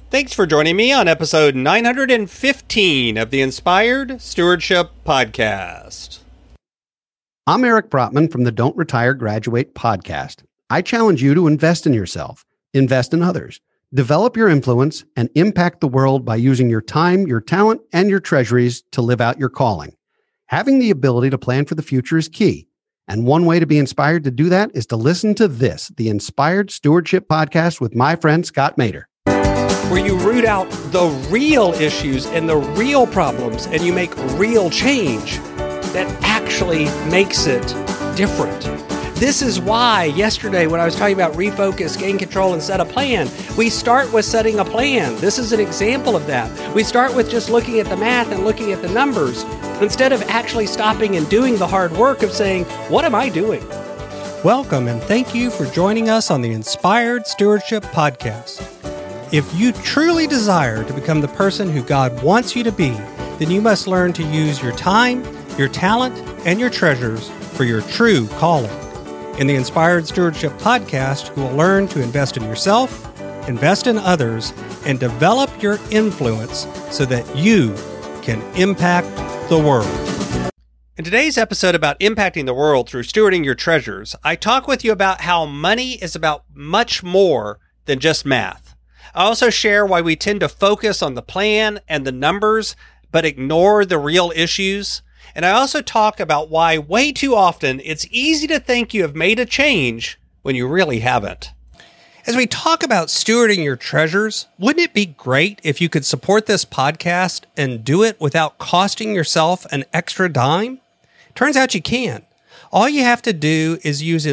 Thanks for joining me on episode 915 of the Inspired Stewardship Podcast. I'm Eric Brotman from the Don't Retire, Graduate podcast. I challenge you to invest in yourself, invest in others, develop your influence, and impact the world by using your time, your talent, and your treasuries to live out your calling. Having the ability to plan for the future is key. And one way to be inspired to do that is to listen to this, the Inspired Stewardship Podcast with my friend Scott Mader. Where you root out the real issues and the real problems and you make real change that actually makes it different. This is why yesterday when I was talking about refocus, gain control, and set a plan, we start with setting a plan. This is an example of that. We start with just looking at the math and looking at the numbers instead of actually stopping and doing the hard work of saying, what am I doing? Welcome and thank you for joining us on the Inspired Stewardship Podcast. If you truly desire to become the person who God wants you to be, then you must learn to use your time, your talent, and your treasures for your true calling. In the Inspired Stewardship Podcast, you will learn to invest in yourself, invest in others, and develop your influence so that you can impact the world. In today's episode about impacting the world through stewarding your treasures, I talk with you about how money is about much more than just math. I also share why we tend to focus on the plan and the numbers, but ignore the real issues. And I also talk about why way too often it's easy to think you have made a change when you really haven't. As we talk about stewarding your treasures, wouldn't it be great if you could support this podcast and do it without costing yourself an extra dime? Turns out you can. All you have to do is use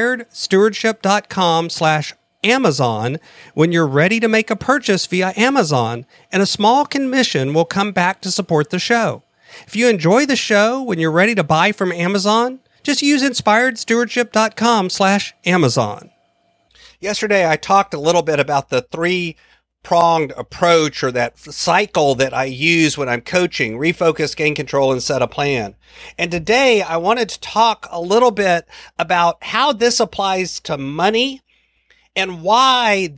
inspiredstewardship.com/Amazon when you're ready to make a purchase via Amazon, and a small commission will come back to support the show. If you enjoy the show when you're ready to buy from Amazon, just use inspiredstewardship.com/Amazon. Yesterday, I talked a little bit about the three-pronged approach or that cycle that I use when I'm coaching: refocus, gain control, and set a plan. And today, I wanted to talk a little bit about how this applies to money and why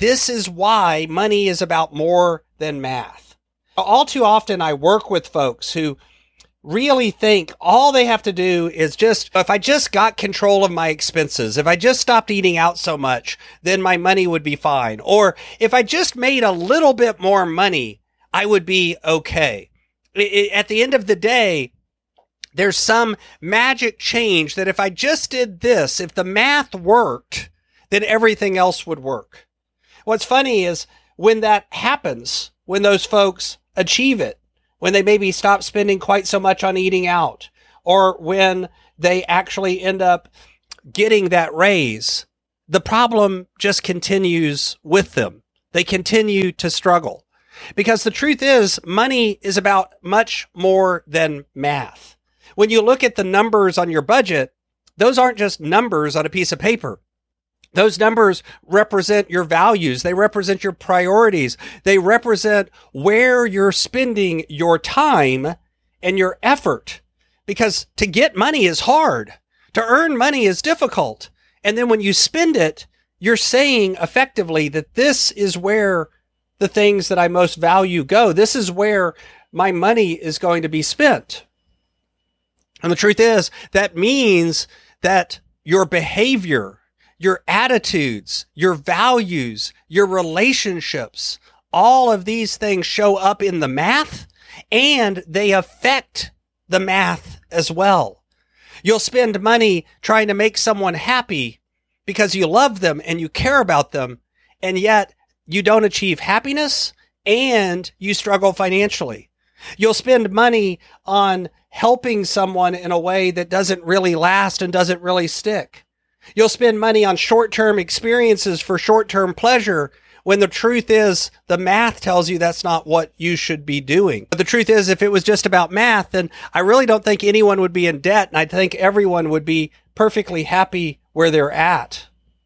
money is about more than math. All too often, I work with folks who really think all they have to do is if I just got control of my expenses, if I just stopped eating out so much, then my money would be fine. Or if I just made a little bit more money, I would be okay. At the end of the day, there's some magic change that if I just did this, if the math worked, then everything else would work. What's funny is when that happens, when those folks achieve it, when they maybe stop spending quite so much on eating out, or when they actually end up getting that raise, the problem just continues with them. They continue to struggle. Because the truth is, money is about much more than math. When you look at the numbers on your budget, those aren't just numbers on a piece of paper. Those numbers represent your values. They represent your priorities. They represent where you're spending your time and your effort. Because to get money is hard. To earn money is difficult. And then when you spend it, you're saying effectively that this is where the things that I most value go. This is where my money is going to be spent. And the truth is, that means that your behavior, your attitudes, your values, your relationships, all of these things show up in the math, and they affect the math as well. You'll spend money trying to make someone happy because you love them and you care about them, and yet you don't achieve happiness and you struggle financially. You'll spend money on helping someone in a way that doesn't really last and doesn't really stick. You'll spend money on short-term experiences for short-term pleasure when the truth is the math tells you that's not what you should be doing. But the truth is, if it was just about math, then I really don't think anyone would be in debt, and I think everyone would be perfectly happy where they're at.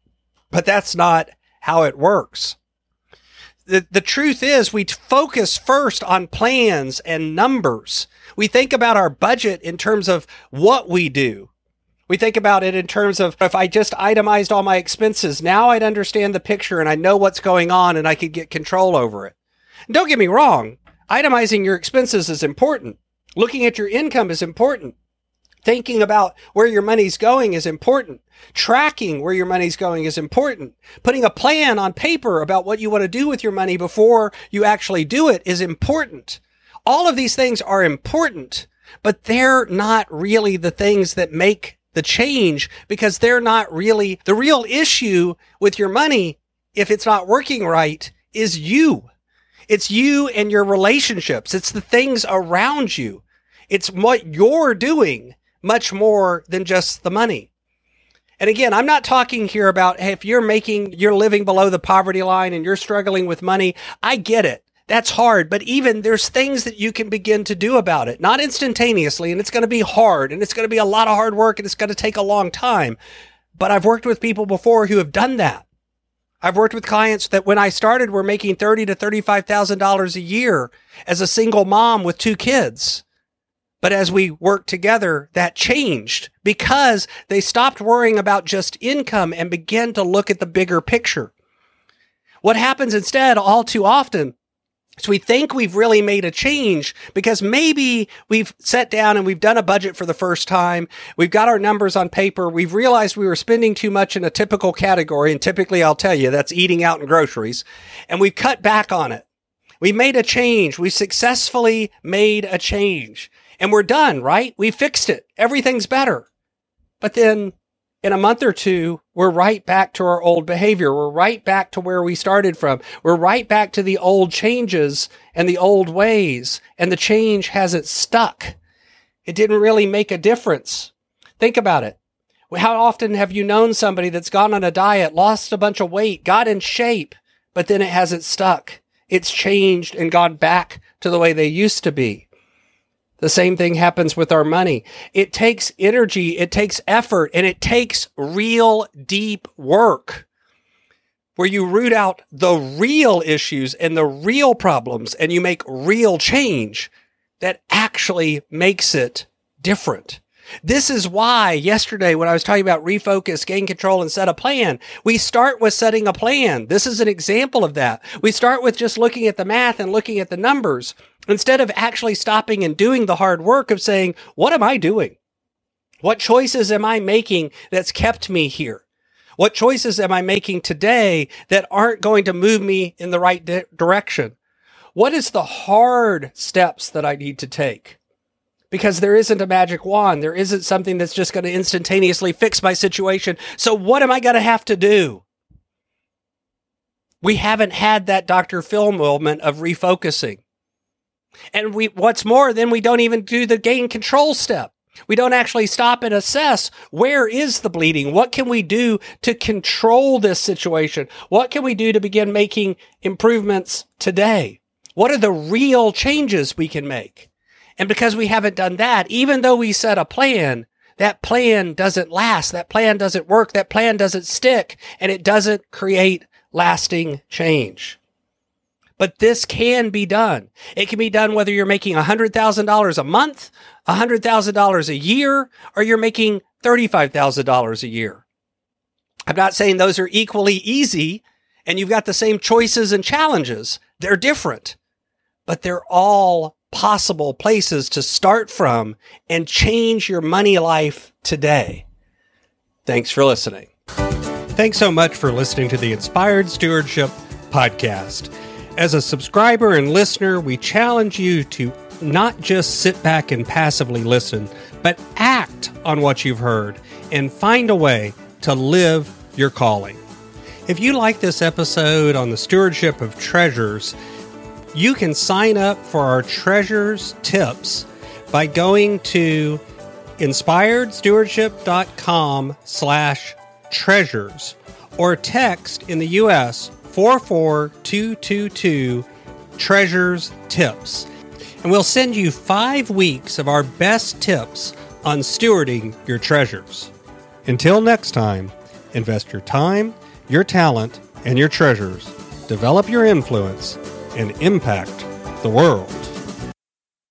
But that's not how it works. The truth is, we focus first on plans and numbers. We think about our budget in terms of what we do. We think about it in terms of, if I just itemized all my expenses, now I'd understand the picture and I know what's going on and I could get control over it. Don't get me wrong. Itemizing your expenses is important. Looking at your income is important. Thinking about where your money's going is important. Tracking where your money's going is important. Putting a plan on paper about what you want to do with your money before you actually do it is important. All of these things are important, but they're not really the things that make the change, because they're not really the real issue with your money. If it's not working right, is you. It's you and your relationships. It's the things around you. It's what you're doing much more than just the money. And again, I'm not talking here about, hey, if you're living below the poverty line and you're struggling with money. I get it. That's hard. But even there's things that you can begin to do about it, not instantaneously. And it's going to be hard, and it's going to be a lot of hard work, and it's going to take a long time. But I've worked with people before who have done that. I've worked with clients that when I started were making $30,000 to $35,000 a year as a single mom with 2 kids. But as we worked together, that changed because they stopped worrying about just income and began to look at the bigger picture. What happens instead all too often is we think we've really made a change because maybe we've sat down and we've done a budget for the first time. We've got our numbers on paper. We've realized we were spending too much in a typical category. And typically, I'll tell you, that's eating out and groceries. And we've cut back on it. We made a change. We successfully made a change. And we're done, right? We fixed it. Everything's better. But then in a month or two, we're right back to our old behavior. We're right back to where we started from. We're right back to the old changes and the old ways. And the change hasn't stuck. It didn't really make a difference. Think about it. How often have you known somebody that's gone on a diet, lost a bunch of weight, got in shape, but then it hasn't stuck? It's changed and gone back to the way they used to be. The same thing happens with our money. It takes energy, it takes effort, and it takes real deep work where you root out the real issues and the real problems and you make real change that actually makes it different. This is why yesterday when I was talking about refocus, gain control, and set a plan, we start with setting a plan. This is an example of that. We start with just looking at the math and looking at the numbers instead of actually stopping and doing the hard work of saying, what am I doing? What choices am I making that's kept me here? What choices am I making today that aren't going to move me in the right direction? What is the hard steps that I need to take? Because there isn't a magic wand. There isn't something that's just going to instantaneously fix my situation. So what am I going to have to do? We haven't had that Dr. Phil moment of refocusing. And what's more, then we don't even do the gain control step. We don't actually stop and assess, where is the bleeding? What can we do to control this situation? What can we do to begin making improvements today? What are the real changes we can make? And because we haven't done that, even though we set a plan, that plan doesn't last, that plan doesn't work, that plan doesn't stick, and it doesn't create lasting change. But this can be done. It can be done whether you're making $100,000 a month, $100,000 a year, or you're making $35,000 a year. I'm not saying those are equally easy, and you've got the same choices and challenges. They're different, but they're all possible places to start from and change your money life today. Thanks for listening. Thanks so much for listening to the Inspired Stewardship Podcast. As a subscriber and listener, we challenge you to not just sit back and passively listen, but act on what you've heard and find a way to live your calling. If you like this episode on the stewardship of treasures, you can sign up for our treasures tips by going to inspiredstewardship.com/treasures or text in the U.S. 44222 treasures tips. And we'll send you 5 weeks of our best tips on stewarding your treasures. Until next time, invest your time, your talent, and your treasures. Develop your influence and impact the world.